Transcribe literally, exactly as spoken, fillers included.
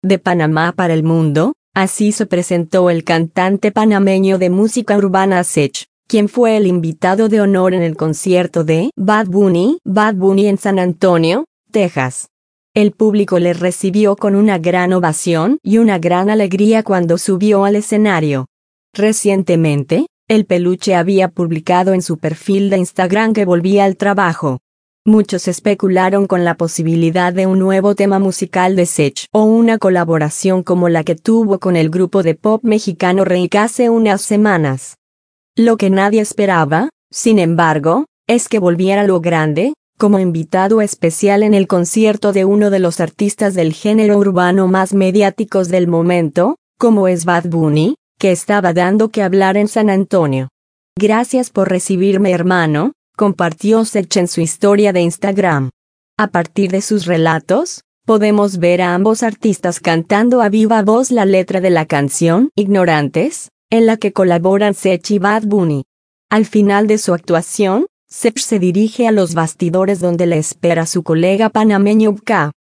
De Panamá para el mundo, así se presentó el cantante panameño de música urbana Sech, quien fue el invitado de honor en el concierto de Bad Bunny, Bad Bunny en San Antonio, Texas. El público le recibió con una gran ovación y una gran alegría cuando subió al escenario. Recientemente, el peluche había publicado en su perfil de Instagram que volvía al trabajo. Muchos especularon con la posibilidad de un nuevo tema musical de Sech o una colaboración como la que tuvo con el grupo de pop mexicano Reik hace unas semanas. Lo que nadie esperaba, sin embargo, es que volviera a lo grande, como invitado especial en el concierto de uno de los artistas del género urbano más mediáticos del momento, como es Bad Bunny, que estaba dando que hablar en San Antonio. Gracias por recibirme, hermano, compartió Sech en su historia de Instagram. A partir de sus relatos, podemos ver a ambos artistas cantando a viva voz la letra de la canción Ignorantes, en la que colaboran Sech y Bad Bunny. Al final de su actuación, Sech se dirige a los bastidores donde le espera su colega panameño Bka.